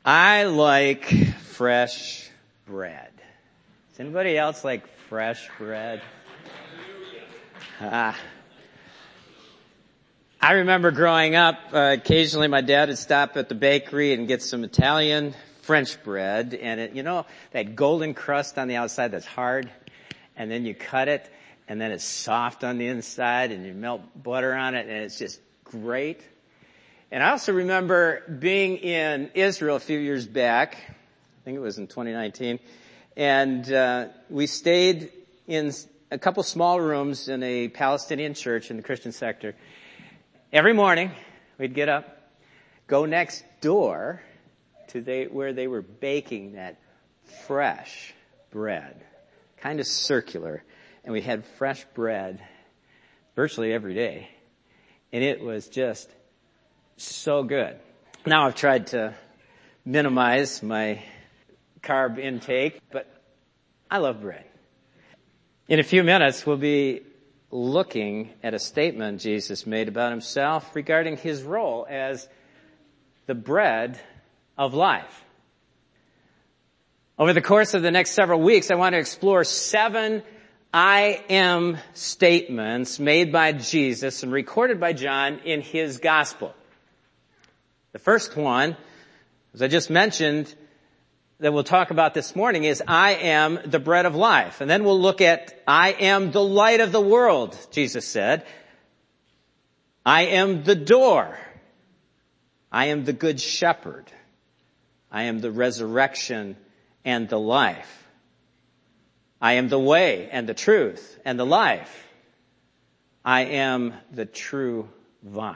I like fresh bread. Does anybody else like fresh bread? I remember growing up, occasionally my dad would stop at the bakery and get some Italian French bread, and that golden crust on the outside that's hard, and then you cut it, and then it's soft on the inside, and you melt butter on it, and it's just great. And I also remember being in Israel a few years back, I think it was in 2019, and we stayed in a couple small rooms in a Palestinian church in the Christian sector. Every morning, we'd get up, go next door to where they were baking that fresh bread, kind of circular, and we had fresh bread virtually every day, and it was just so good. Now I've tried to minimize my carb intake, but I love bread. In a few minutes, we'll be looking at a statement Jesus made about himself regarding his role as the bread of life. Over the course of the next several weeks, I want to explore 7 I am statements made by Jesus and recorded by John in his gospel. The first one, as I just mentioned, that we'll talk about this morning is I am the bread of life. And then we'll look at I am the light of the world, Jesus said. I am the door. I am the good shepherd. I am the resurrection and the life. I am the way and the truth and the life. I am the true vine.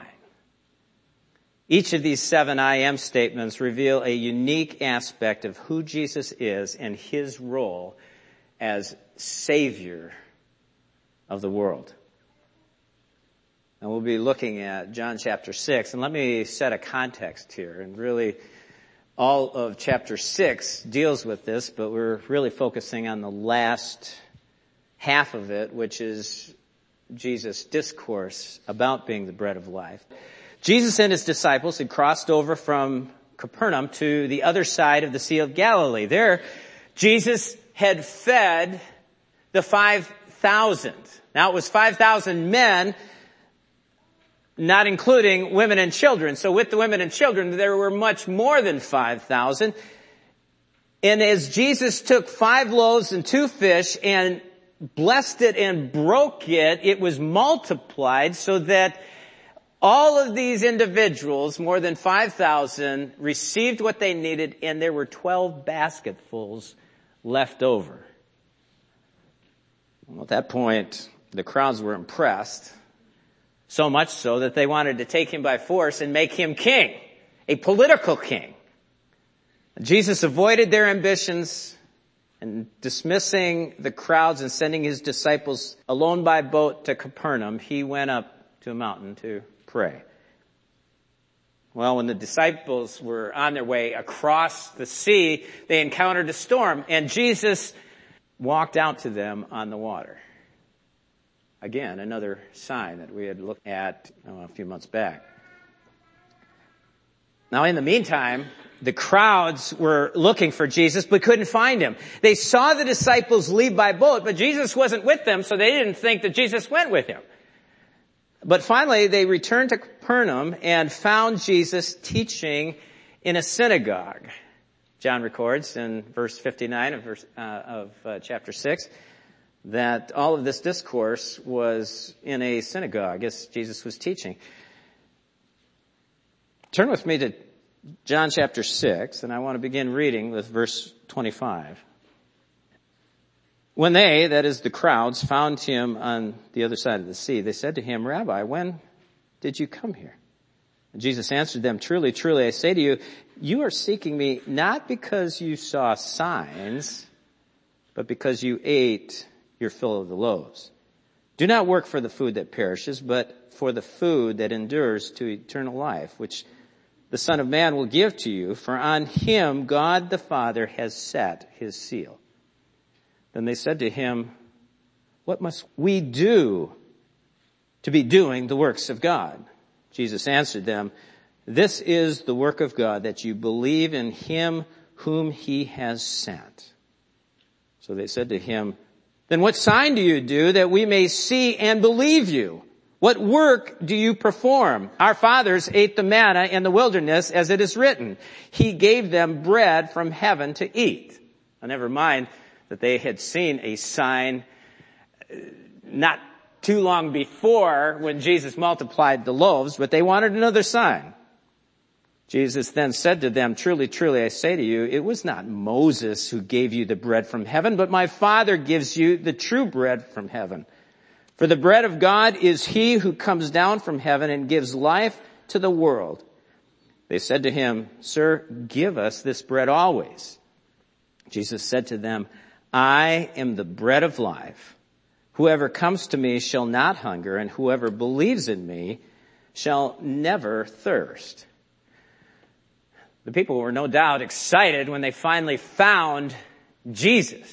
Each of these 7 I am statements reveal a unique aspect of who Jesus is and his role as Savior of the world. And we'll be looking at John chapter 6. And let me set a context here. And really, all of chapter 6 deals with this, but we're really focusing on the last half of it, which is Jesus' discourse about being the bread of life. Jesus and his disciples had crossed over from Capernaum to the other side of the Sea of Galilee. There, Jesus had fed the 5,000. Now, it was 5,000 men, not including women and children. So with the women and children, there were much more than 5,000. And as Jesus took 5 loaves and 2 fish and blessed it and broke it, it was multiplied so that all of these individuals, more than 5,000, received what they needed, and there were 12 basketfuls left over. Well, at that point, the crowds were impressed, so much so that they wanted to take him by force and make him king, a political king. Jesus avoided their ambitions and dismissing the crowds and sending his disciples alone by boat to Capernaum. He went up to a mountain to pray. Well, when the disciples were on their way across the sea, they encountered a storm, and Jesus walked out to them on the water. Again, another sign that we had looked at a few months back. Now, in the meantime, the crowds were looking for Jesus but couldn't find him. They saw the disciples leave by boat, but Jesus wasn't with them, so they didn't think that Jesus went with him. But finally, they returned to Capernaum and found Jesus teaching in a synagogue. John records in verse 59 of chapter 6 that all of this discourse was in a synagogue as Jesus was teaching. Turn with me to John chapter 6, and I want to begin reading with verse 25. When they, that is the crowds, found him on the other side of the sea, they said to him, Rabbi, when did you come here? And Jesus answered them, Truly, truly, I say to you, you are seeking me not because you saw signs, but because you ate your fill of the loaves. Do not work for the food that perishes, but for the food that endures to eternal life, which the Son of Man will give to you, for on him God the Father has set his seal. Then they said to him, What must we do to be doing the works of God? Jesus answered them, This is the work of God, that you believe in him whom he has sent. So they said to him, then what sign do you do that we may see and believe you? What work do you perform? Our fathers ate the manna in the wilderness, as it is written. He gave them bread from heaven to eat. Now, never mind that they had seen a sign not too long before when Jesus multiplied the loaves, but they wanted another sign. Jesus then said to them, truly, truly, I say to you, it was not Moses who gave you the bread from heaven, but my Father gives you the true bread from heaven. For the bread of God is he who comes down from heaven and gives life to the world. They said to him, Sir, give us this bread always. Jesus said to them, I am the bread of life. Whoever comes to me shall not hunger, and whoever believes in me shall never thirst. The people were no doubt excited when they finally found Jesus.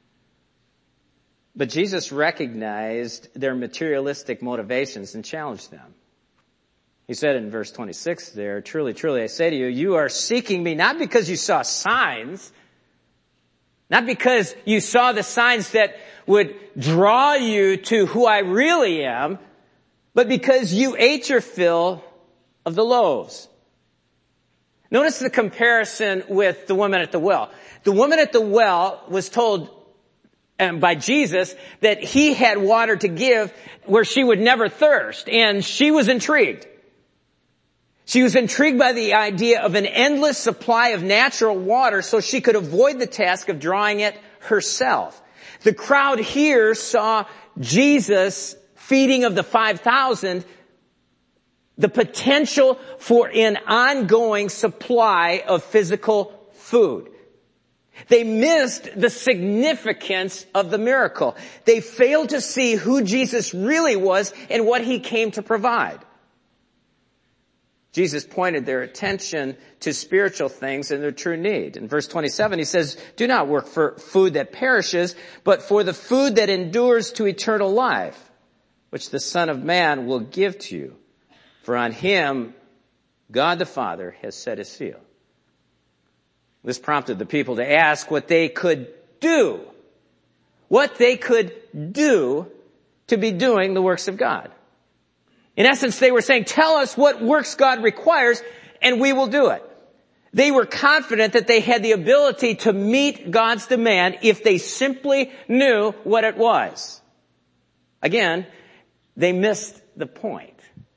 But Jesus recognized their materialistic motivations and challenged them. He said in verse 26 there, truly, truly, I say to you, you are seeking me not because you saw signs, not because you saw the signs that would draw you to who I really am, but because you ate your fill of the loaves. Notice the comparison with the woman at the well. The woman at the well was told by Jesus that he had water to give where she would never thirst, and she was intrigued. She was intrigued by the idea of an endless supply of natural water so she could avoid the task of drawing it herself. The crowd here saw Jesus feeding of the 5,000, the potential for an ongoing supply of physical food. They missed the significance of the miracle. They failed to see who Jesus really was and what he came to provide. Jesus pointed their attention to spiritual things and their true need. In verse 27, he says, do not work for food that perishes, but for the food that endures to eternal life, which the Son of Man will give to you. For on him, God the Father has set his seal. This prompted the people to ask what they could do. What they could do to be doing the works of God. In essence, they were saying, tell us what works God requires and we will do it. They were confident that they had the ability to meet God's demand if they simply knew what it was. Again, they missed the point.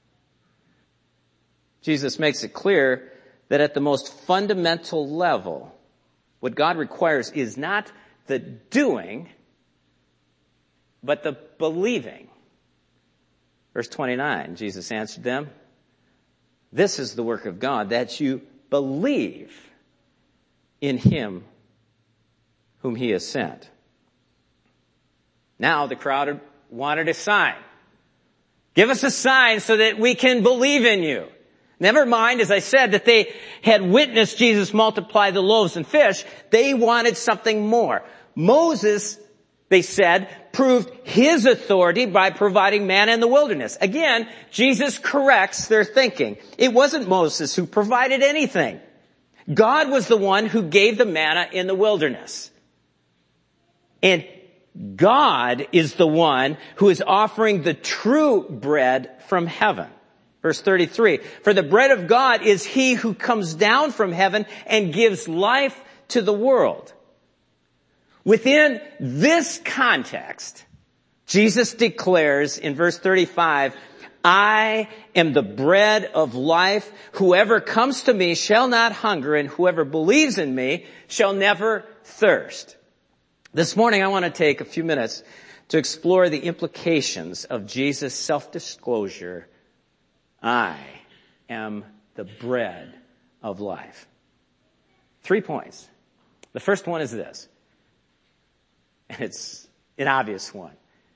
Jesus makes it clear that at the most fundamental level, what God requires is not the doing, but the believing. Verse 29, Jesus answered them, this is the work of God, that you believe in him whom he has sent. Now the crowd wanted a sign. Give us a sign so that we can believe in you. Never mind, as I said, that they had witnessed Jesus multiply the loaves and fish. They wanted something more. Moses, they said, proved his authority by providing manna in the wilderness. Again, Jesus corrects their thinking. It wasn't Moses who provided anything. God was the one who gave the manna in the wilderness. And God is the one who is offering the true bread from heaven. Verse 33, for the bread of God is he who comes down from heaven and gives life to the world. Within this context, Jesus declares in verse 35, I am the bread of life. Whoever comes to me shall not hunger, and whoever believes in me shall never thirst. This morning I want to take a few minutes to explore the implications of Jesus' self-disclosure. I am the bread of life. 3 points. The first one is this, and it's an obvious one.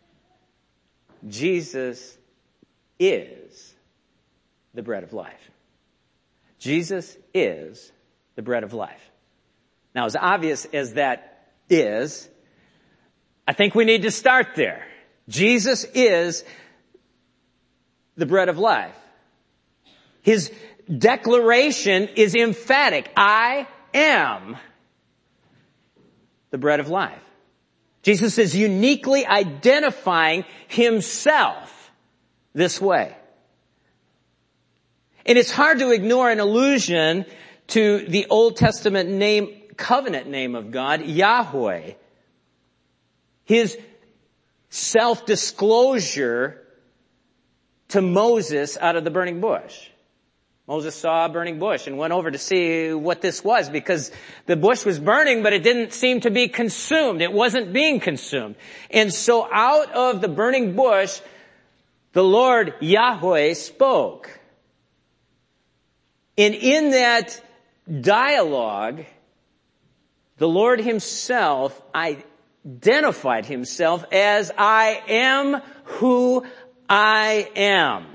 Jesus is the bread of life. Jesus is the bread of life. Now, as obvious as that is, I think we need to start there. Jesus is the bread of life. His declaration is emphatic. I am the bread of life. Jesus is uniquely identifying himself this way. And it's hard to ignore an allusion to the Old Testament name, covenant name of God, Yahweh. His self-disclosure to Moses out of the burning bush. Moses saw a burning bush and went over to see what this was because the bush was burning, but it didn't seem to be consumed. It wasn't being consumed. And so out of the burning bush, the Lord Yahweh spoke. And in that dialogue, the Lord himself identified himself as I am who I am.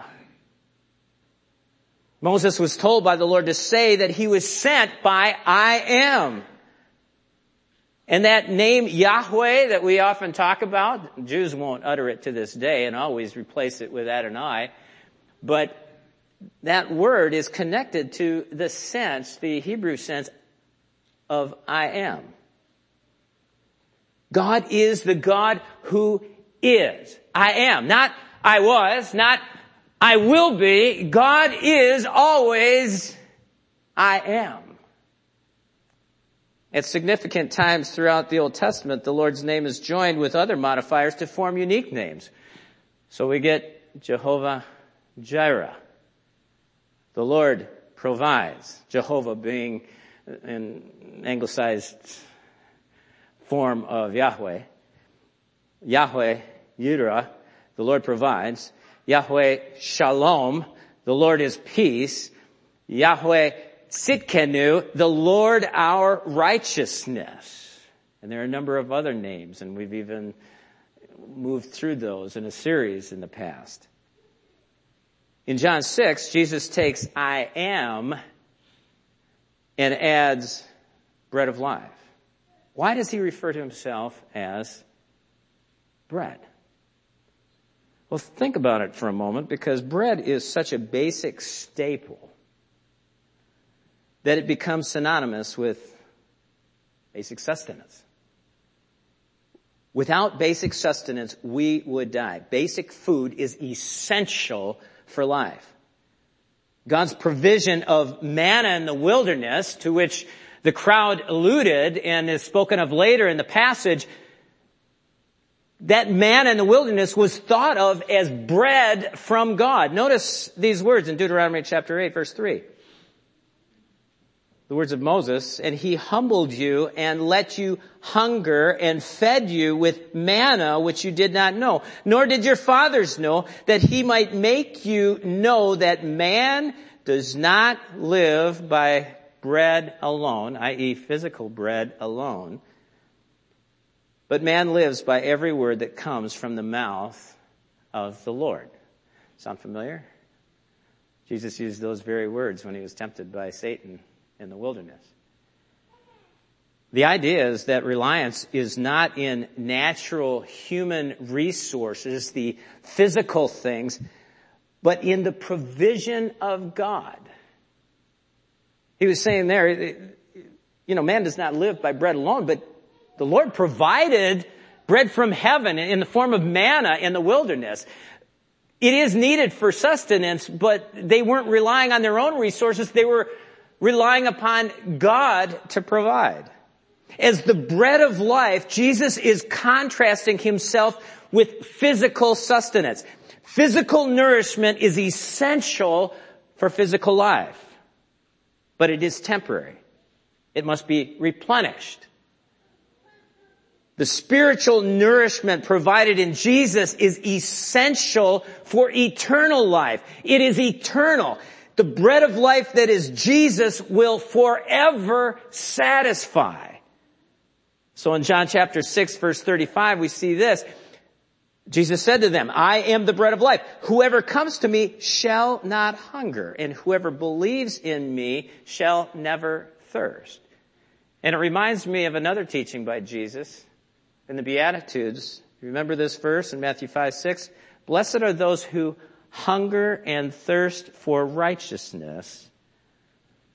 Moses was told by the Lord to say that he was sent by I am. And that name Yahweh that we often talk about, Jews won't utter it to this day and always replace it with Adonai, but that word is connected to the sense, the Hebrew sense of I am. God is the God who is. I am. Not I was, not I will be. God is always I am. At significant times throughout the Old Testament, the Lord's name is joined with other modifiers to form unique names. So we get Jehovah Jireh. The Lord provides. Jehovah being an anglicized form of Yahweh. Yahweh, Yireh, the Lord provides. Yahweh Shalom, the Lord is peace. Yahweh Tzidkenu, the Lord our righteousness. And there are a number of other names, and we've even moved through those in a series in the past. In John 6, Jesus takes I am and adds bread of life. Why does he refer to himself as bread? Well, think about it for a moment, because bread is such a basic staple that it becomes synonymous with basic sustenance. Without basic sustenance, we would die. Basic food is essential for life. God's provision of manna in the wilderness, to which the crowd alluded and is spoken of later in the passage, that manna in the wilderness was thought of as bread from God. Notice these words in Deuteronomy chapter 8, verse 3. The words of Moses, and he humbled you and let you hunger and fed you with manna which you did not know, nor did your fathers know, that he might make you know that man does not live by bread alone, i.e. physical bread alone, but man lives by every word that comes from the mouth of the Lord. Sound familiar? Jesus used those very words when he was tempted by Satan in the wilderness. The idea is that reliance is not in natural human resources, the physical things, but in the provision of God. He was saying there, man does not live by bread alone, but the Lord provided bread from heaven in the form of manna in the wilderness. It is needed for sustenance, but they weren't relying on their own resources. They were relying upon God to provide. As the bread of life, Jesus is contrasting himself with physical sustenance. Physical nourishment is essential for physical life, but it is temporary. It must be replenished. The spiritual nourishment provided in Jesus is essential for eternal life. It is eternal. The bread of life that is Jesus will forever satisfy. So in John chapter 6, verse 35, we see this. Jesus said to them, I am the bread of life. Whoever comes to me shall not hunger, and whoever believes in me shall never thirst. And it reminds me of another teaching by Jesus in the Beatitudes. Remember this verse in Matthew 5:6? Blessed are those who hunger and thirst for righteousness,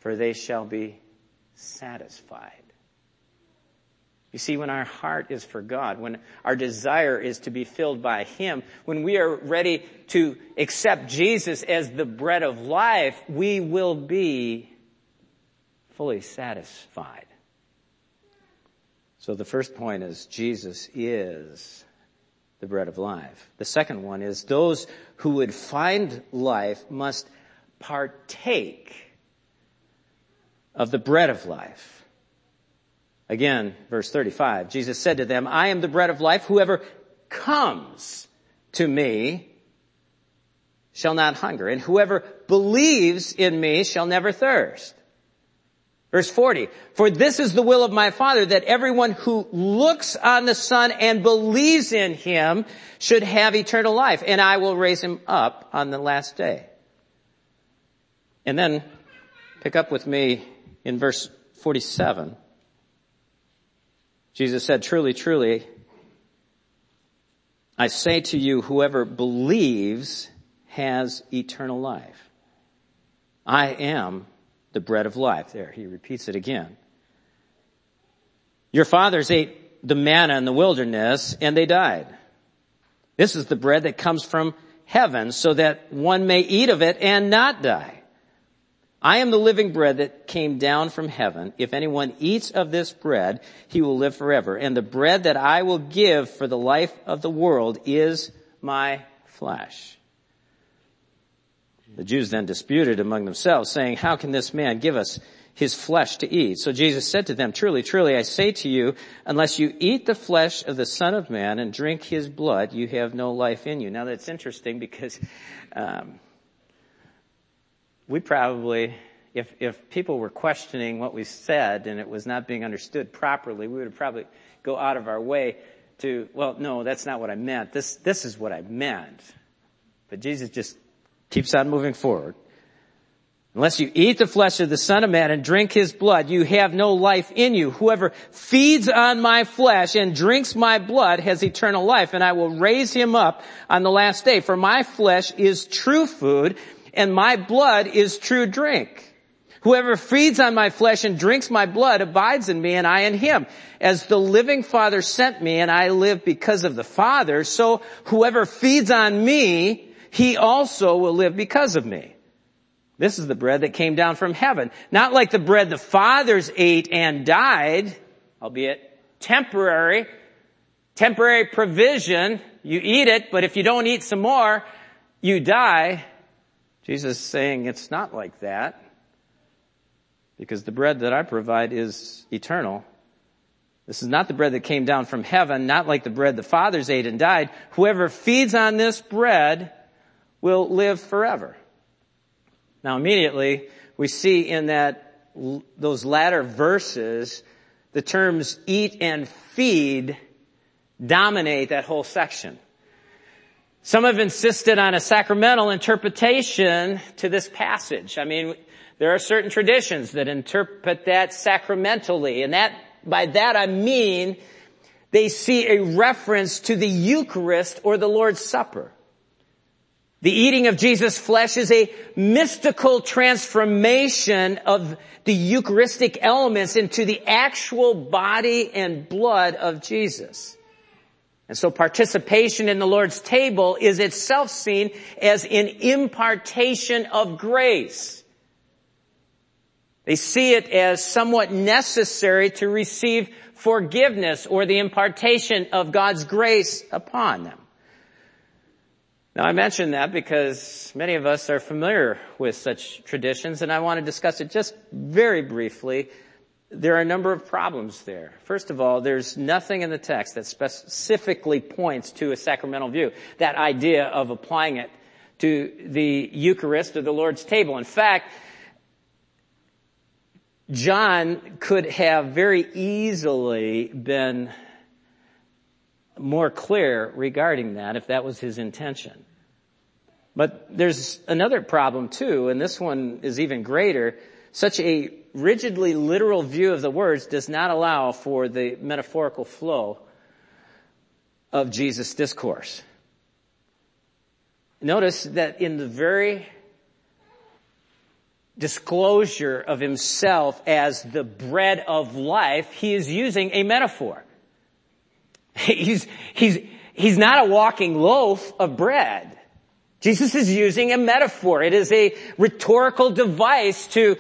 for they shall be satisfied. You see, when our heart is for God, when our desire is to be filled by Him, when we are ready to accept Jesus as the bread of life, we will be fully satisfied. So the first point is Jesus is the bread of life. The second one is those who would find life must partake of the bread of life. Again, verse 35, Jesus said to them, I am the bread of life. Whoever comes to me shall not hunger, and whoever believes in me shall never thirst. Verse 40, for this is the will of my Father, that everyone who looks on the Son and believes in Him should have eternal life, and I will raise him up on the last day. And then pick up with me in verse 47. Jesus said, truly, truly, I say to you, whoever believes has eternal life. I am the bread of life. There, he repeats it again. Your fathers ate the manna in the wilderness, and they died. This is the bread that comes from heaven, so that one may eat of it and not die. I am the living bread that came down from heaven. If anyone eats of this bread, he will live forever. And the bread that I will give for the life of the world is my flesh. The Jews then disputed among themselves, saying, how can this man give us his flesh to eat? So Jesus said to them, truly, truly, I say to you, unless you eat the flesh of the Son of Man and drink his blood, you have no life in you. Now that's interesting because we probably, if people were questioning what we said and it was not being understood properly, we would probably go out of our way to, well, no, that's not what I meant. This is what I meant. But Jesus just keeps on moving forward. Unless you eat the flesh of the Son of Man and drink his blood, you have no life in you. Whoever feeds on my flesh and drinks my blood has eternal life, and I will raise him up on the last day. For my flesh is true food, and my blood is true drink. Whoever feeds on my flesh and drinks my blood abides in me, and I in him. As the living Father sent me, and I live because of the Father, so whoever feeds on me, he also will live because of me. This is the bread that came down from heaven. Not like the bread the fathers ate and died, albeit temporary provision. You eat it, but if you don't eat some more, you die. Jesus is saying it's not like that, because the bread that I provide is eternal. This is not the bread that came down from heaven, not like the bread the fathers ate and died. Whoever feeds on this bread will live forever. Now immediately we see in those latter verses, the terms eat and feed dominate that whole section. Some have insisted on a sacramental interpretation to this passage. I mean, there are certain traditions that interpret that sacramentally, and by that I mean they see a reference to the Eucharist or the Lord's Supper. The eating of Jesus' flesh is a mystical transformation of the Eucharistic elements into the actual body and blood of Jesus. And so participation in the Lord's table is itself seen as an impartation of grace. They see it as somewhat necessary to receive forgiveness or the impartation of God's grace upon them. Now I mention that because many of us are familiar with such traditions, and I want to discuss it just very briefly. There are a number of problems there. First of all, there's nothing in the text that specifically points to a sacramental view, that idea of applying it to the Eucharist or the Lord's table. In fact, John could have very easily been more clear regarding that if that was his intention. But there's another problem too, and this one is even greater. Such a rigidly literal view of the words does not allow for the metaphorical flow of Jesus' discourse. Notice that in the very disclosure of himself as the bread of life, he is using a metaphor. He's not a walking loaf of bread. Jesus is using a metaphor. It is a rhetorical device to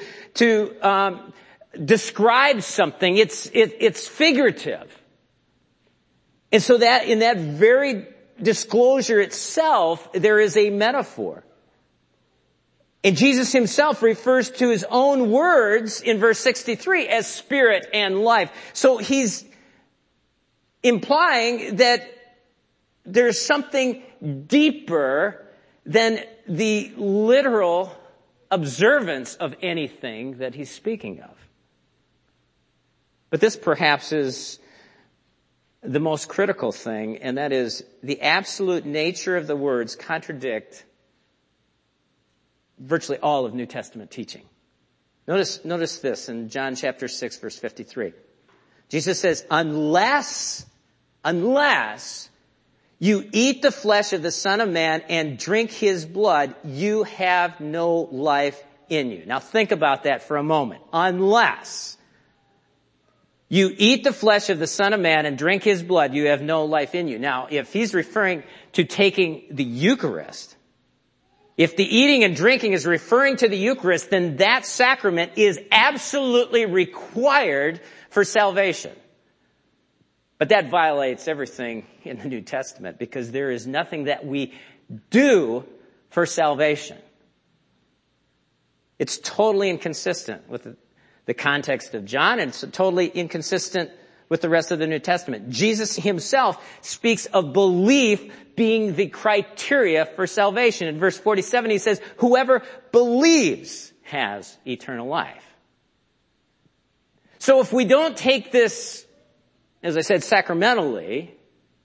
describe something. It's figurative. And so that in that very disclosure itself, there is a metaphor. And Jesus himself refers to his own words in verse 63 as spirit and life. So he's implying that there's something deeper than the literal observance of anything that he's speaking of. But this perhaps is the most critical thing, and that is the absolute nature of the words contradict virtually all of New Testament teaching. Notice this in John chapter 6, verse 53. Jesus says, unless you eat the flesh of the Son of Man and drink his blood, you have no life in you. Now think about that for a moment. Unless you eat the flesh of the Son of Man and drink his blood, you have no life in you. Now, if he's referring to taking the Eucharist, if the eating and drinking is referring to the Eucharist, then that sacrament is absolutely required for salvation. But that violates everything in the New Testament because there is nothing that we do for salvation. It's totally inconsistent with the context of John, and it's totally inconsistent with the rest of the New Testament. Jesus himself speaks of belief being the criteria for salvation. In verse 47 he says, whoever believes has eternal life. So if we don't take this, as I said, sacramentally,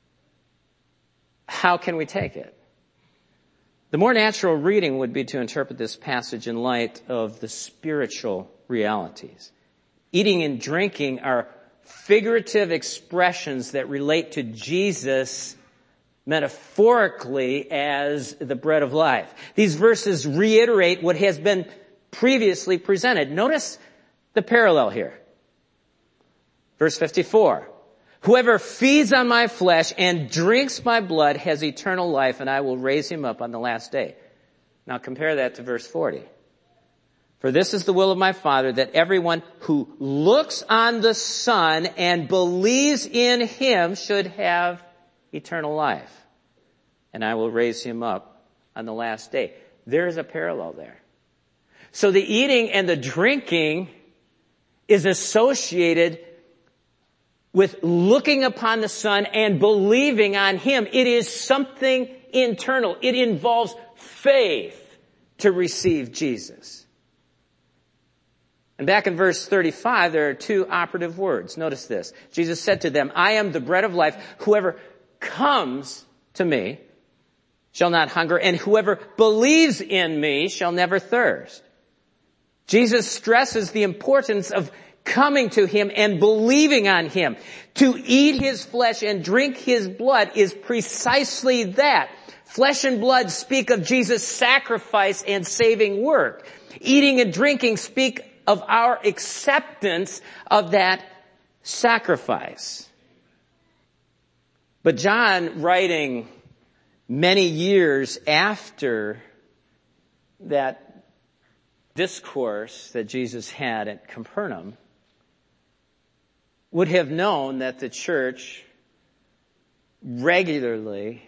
how can we take it? The more natural reading would be to interpret this passage in light of the spiritual realities. Eating and drinking are figurative expressions that relate to Jesus metaphorically as the bread of life. These verses reiterate what has been previously presented. Notice the parallel here. Verse 54. Whoever feeds on my flesh and drinks my blood has eternal life, and I will raise him up on the last day. Now compare that to verse 40. For this is the will of my Father, that everyone who looks on the Son and believes in him should have eternal life, and I will raise him up on the last day. There's a parallel there. So the eating and the drinking is associated with looking upon the Son and believing on him. It is something internal. It involves faith to receive Jesus. And back in verse 35, there are two operative words. Notice this. Jesus said to them, I am the bread of life. Whoever comes to me shall not hunger, and whoever believes in me shall never thirst. Jesus stresses the importance of coming to him and believing on him. To eat his flesh and drink his blood is precisely that. Flesh and blood speak of Jesus' sacrifice and saving work. Eating and drinking speak of our acceptance of that sacrifice. But John, writing many years after that discourse that Jesus had at Capernaum, would have known that the church regularly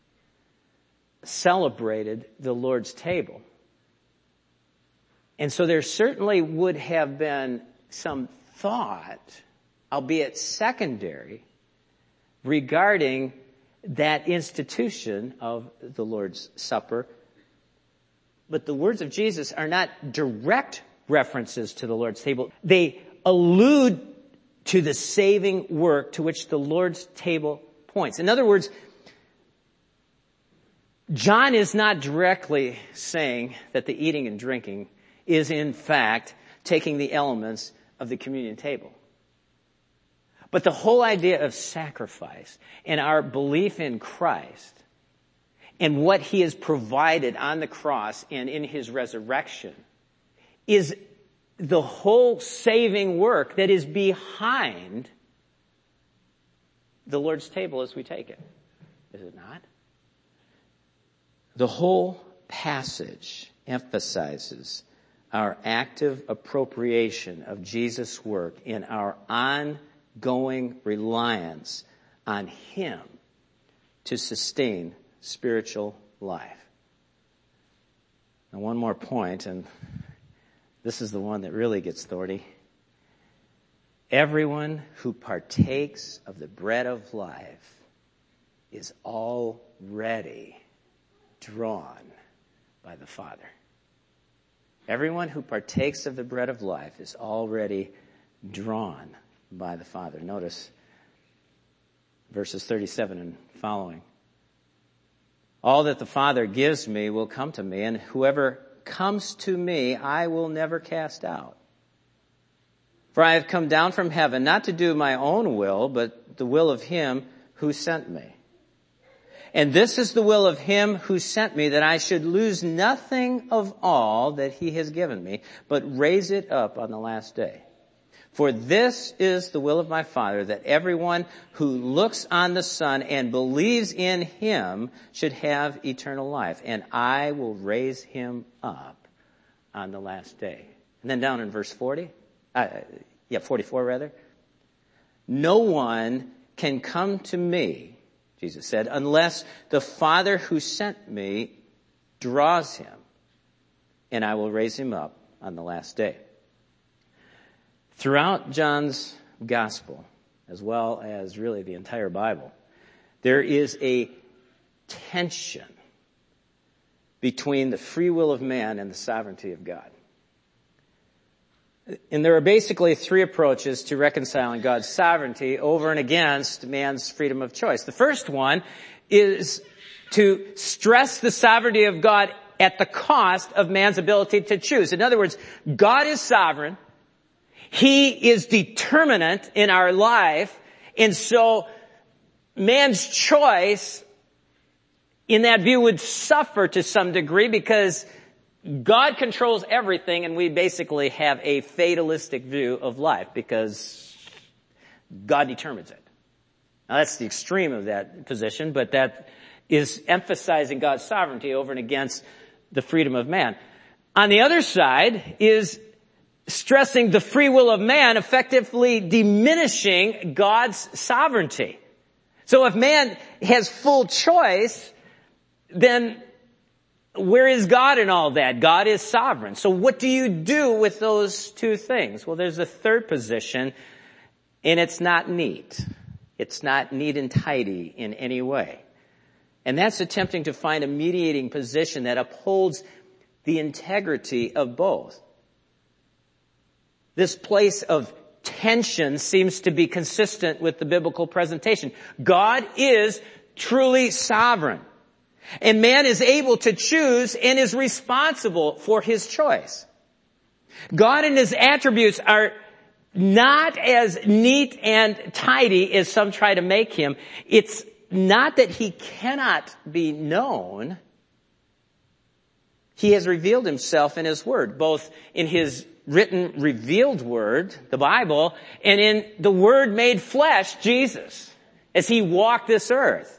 celebrated the Lord's table. And so there certainly would have been some thought, albeit secondary, regarding that institution of the Lord's Supper. But the words of Jesus are not direct references to the Lord's table. They allude to the saving work to which the Lord's table points. In other words, John is not directly saying that the eating and drinking is in fact taking the elements of the communion table. But the whole idea of sacrifice and our belief in Christ and what he has provided on the cross and in his resurrection is the whole saving work that is behind the Lord's table as we take it. Is it not? The whole passage emphasizes our active appropriation of Jesus' work in our ongoing reliance on Him to sustain spiritual life. Now, one more point, and this is the one that really gets thorny. Everyone who partakes of the bread of life is already drawn by the Father. Everyone who partakes of the bread of life is already drawn by the Father. Notice verses 37 and following. All that the Father gives me will come to me, and whoever comes to me I will never cast out. For I have come down from heaven not to do my own will, but the will of Him who sent me. And this is the will of Him who sent me, that I should lose nothing of all that He has given me, but raise it up on the last day. For this is the will of my Father, that everyone who looks on the Son and believes in Him should have eternal life, and I will raise him up on the last day. And then down in verse 44 rather. No one can come to me, Jesus said, unless the Father who sent me draws him, and I will raise him up on the last day. Throughout John's gospel, as well as really the entire Bible, there is a tension between the free will of man and the sovereignty of God. And there are basically three approaches to reconciling God's sovereignty over and against man's freedom of choice. The first one is to stress the sovereignty of God at the cost of man's ability to choose. In other words, God is sovereign. He is determinate in our life. And so man's choice in that view would suffer to some degree because God controls everything, and we basically have a fatalistic view of life because God determines it. Now that's the extreme of that position, but that is emphasizing God's sovereignty over and against the freedom of man. On the other side is stressing the free will of man, effectively diminishing God's sovereignty. So if man has full choice, then where is God in all that? God is sovereign. So what do you do with those two things? Well, there's a third position, and it's not neat. It's not neat and tidy in any way. And that's attempting to find a mediating position that upholds the integrity of both. This place of tension seems to be consistent with the biblical presentation. God is truly sovereign. And man is able to choose and is responsible for his choice. God and his attributes are not as neat and tidy as some try to make him. It's not that he cannot be known. He has revealed himself in his word, both in his written, revealed word, the Bible, and in the Word made flesh, Jesus, as he walked this earth.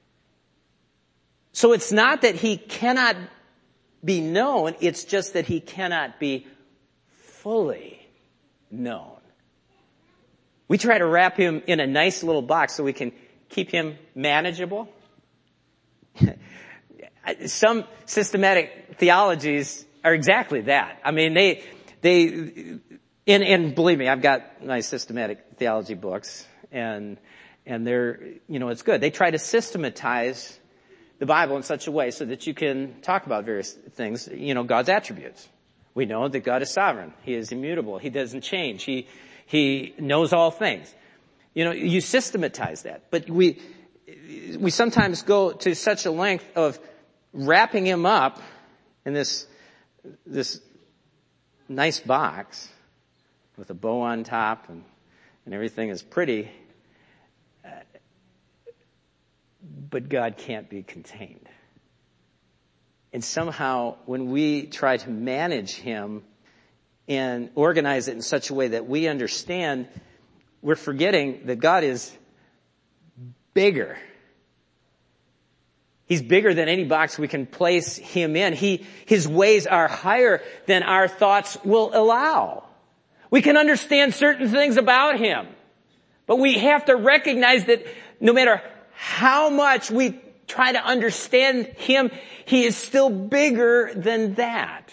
So it's not that he cannot be known, it's just that he cannot be fully known. We try to wrap him in a nice little box so we can keep him manageable. Some systematic theologies are exactly that. I mean, and believe me, I've got my systematic theology books, and they're, it's good. They try to systematize the Bible in such a way so that you can talk about various things, God's attributes. We know that God is sovereign. He is immutable. He doesn't change. He knows all things. You systematize that. But we sometimes go to such a length of wrapping him up in this nice box with a bow on top and everything is pretty. But God can't be contained. And somehow when we try to manage him and organize it in such a way that we understand, we're forgetting that God is bigger. He's bigger than any box we can place him in. His ways are higher than our thoughts will allow. We can understand certain things about him, but we have to recognize that no matter how much we try to understand him, he is still bigger than that.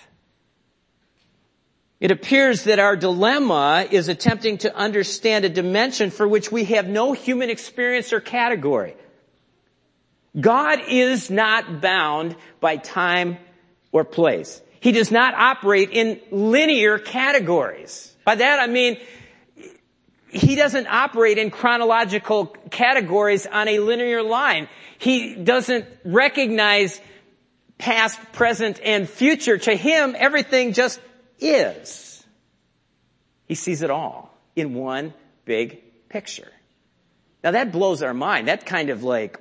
It appears that our dilemma is attempting to understand a dimension for which we have no human experience or category. God is not bound by time or place. He does not operate in linear categories. By that I mean, he doesn't operate in chronological categories on a linear line. He doesn't recognize past, present, and future. To him, everything just is. He sees it all in one big picture. Now that blows our mind. That kind of like,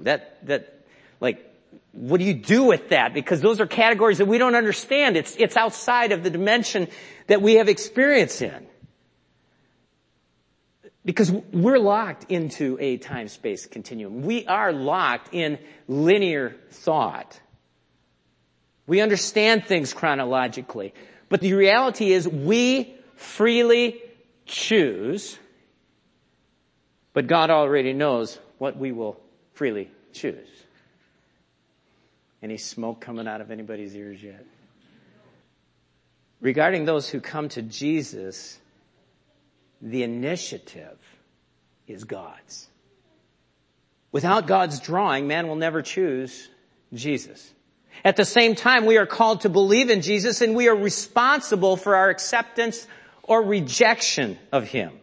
what do you do with that? Because those are categories that we don't understand. It's outside of the dimension that we have experience in. Because we're locked into a time-space continuum. We are locked in linear thought. We understand things chronologically. But the reality is we freely choose, but God already knows what we will freely choose. Any smoke coming out of anybody's ears yet? Regarding those who come to Jesus, the initiative is God's. Without God's drawing, man will never choose Jesus. At the same time, we are called to believe in Jesus, and we are responsible for our acceptance or rejection of him.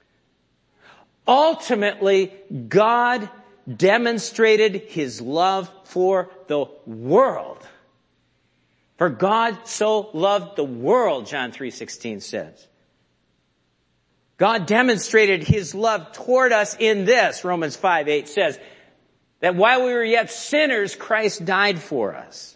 Ultimately, God demonstrated his love for the world. For God so loved the world, John 3:16 says. God demonstrated his love toward us in this, Romans 5:8 says, that while we were yet sinners, Christ died for us.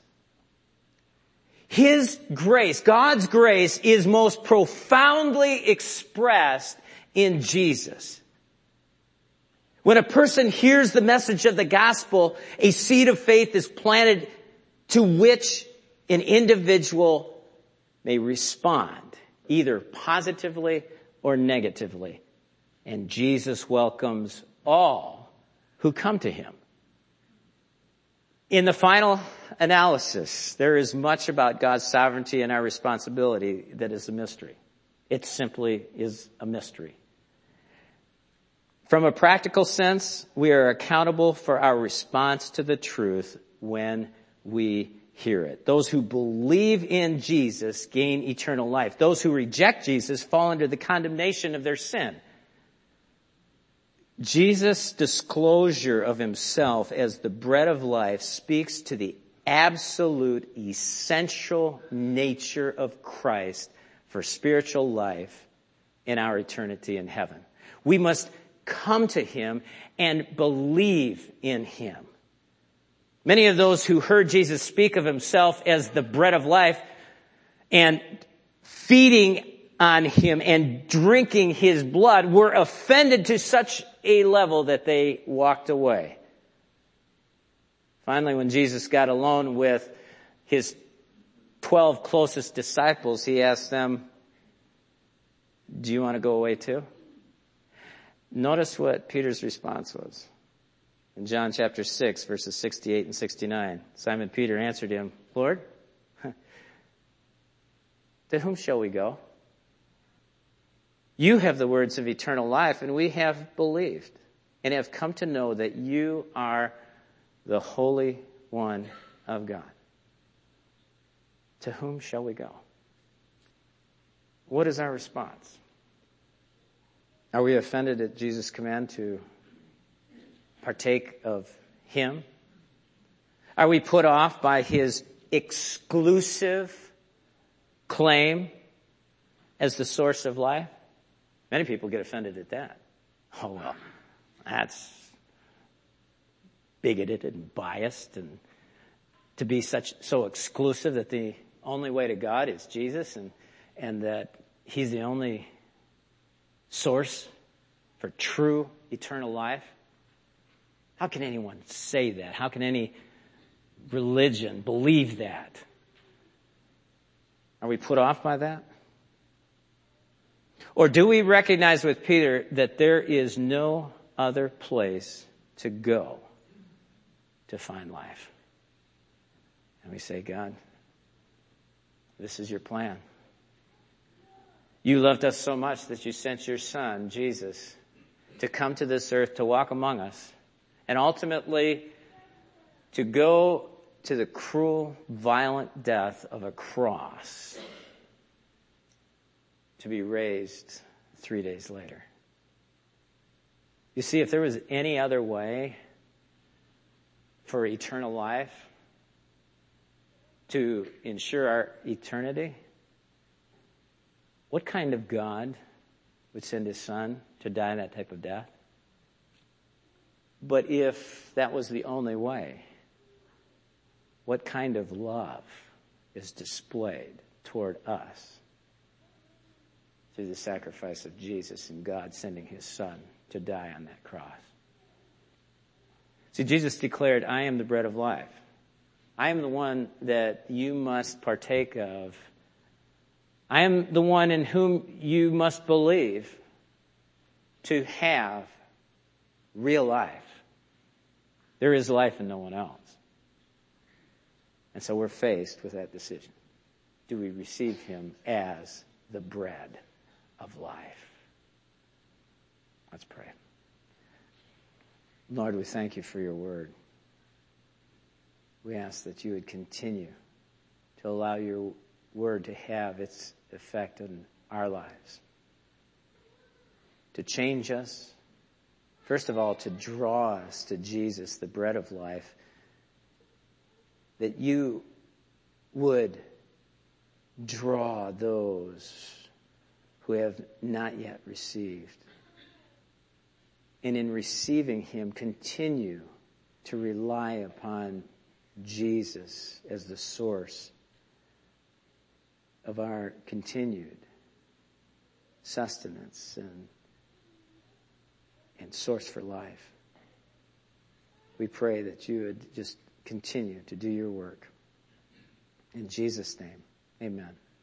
His grace, God's grace, is most profoundly expressed in Jesus. When a person hears the message of the gospel, a seed of faith is planted to which an individual may respond, either positively or negatively. And Jesus welcomes all who come to him. In the final analysis, there is much about God's sovereignty and our responsibility that is a mystery. It simply is a mystery. From a practical sense, we are accountable for our response to the truth when we hear it. Those who believe in Jesus gain eternal life. Those who reject Jesus fall under the condemnation of their sin. Jesus' disclosure of himself as the bread of life speaks to the absolute essential nature of Christ for spiritual life in our eternity in heaven. We must come to him and believe in him. Many of those who heard Jesus speak of himself as the bread of life and feeding on him and drinking his blood were offended to such a level that they walked away. Finally, when Jesus got alone with his 12 closest disciples, he asked them, "Do you want to go away too?" Notice what Peter's response was. In John chapter 6, verses 68 and 69, Simon Peter answered him, "Lord, to whom shall we go? You have the words of eternal life, and we have believed and have come to know that you are the Holy One of God. To whom shall we go?" What is our response? Are we offended at Jesus' command to partake of him? Are we put off by his exclusive claim as the source of life? Many people get offended at that. Oh, well, that's bigoted and biased, and to be so exclusive that the only way to God is Jesus, and and that He's the only source for true eternal life? How can anyone say that? How can any religion believe that? Are we put off by that? Or do we recognize with Peter that there is no other place to go to find life? And we say, God, this is your plan. You loved us so much that you sent your Son, Jesus, to come to this earth, to walk among us, and ultimately to go to the cruel, violent death of a cross, to be raised 3 days later. You see, if there was any other way for eternal life to ensure our eternity, what kind of God would send His Son to die that type of death? But if that was the only way, what kind of love is displayed toward us through the sacrifice of Jesus and God sending His Son to die on that cross? See, Jesus declared, I am the bread of life. I am the one that you must partake of. I am the one in whom you must believe to have real life. There is life in no one else. And so we're faced with that decision. Do we receive Him as the bread of life? Let's pray. Lord, we thank you for your word. We ask that you would continue to allow your word to have its effect in our lives, to change us, first of all, to draw us to Jesus, the bread of life, that you would draw those who have not yet received. And in receiving Him, continue to rely upon Jesus as the source of our continued sustenance and source for life. We pray that you would just continue to do your work. In Jesus' name, amen.